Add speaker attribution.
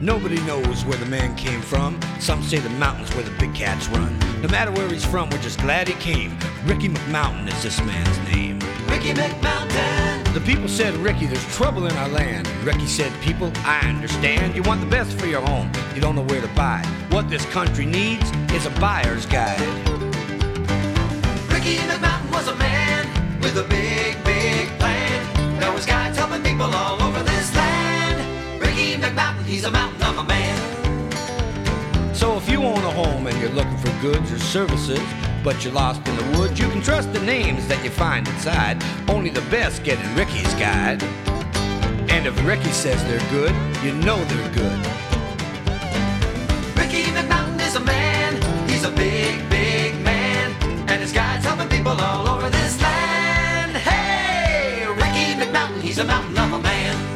Speaker 1: Nobody knows where the man came from. Some say the mountains where the big cats run. No matter where he's from, we're just glad he came. Ricky McMountain is this man's name.
Speaker 2: Ricky McMountain.
Speaker 1: The people said, Ricky, there's trouble in our land. Ricky said, people, I understand. You want the best for your home. You don't know where to buy. What this country needs is a buyer's guide.
Speaker 2: Ricky McMountain was a man with a big, big plan. Now his guy's helping people all over this land. Ricky McMountain, he's a mountain of a man.
Speaker 1: So if you own a home and you're looking for goods or services, but you're lost in the woods, you can trust the names that you find inside. Only the best get in Ricky's guide. And if Ricky says they're good, you know they're good.
Speaker 2: Ricky McMountain is a man. He's a big, big man. And his guide's helping people all over this land. Hey, Ricky McMountain, he's a mountain of a man.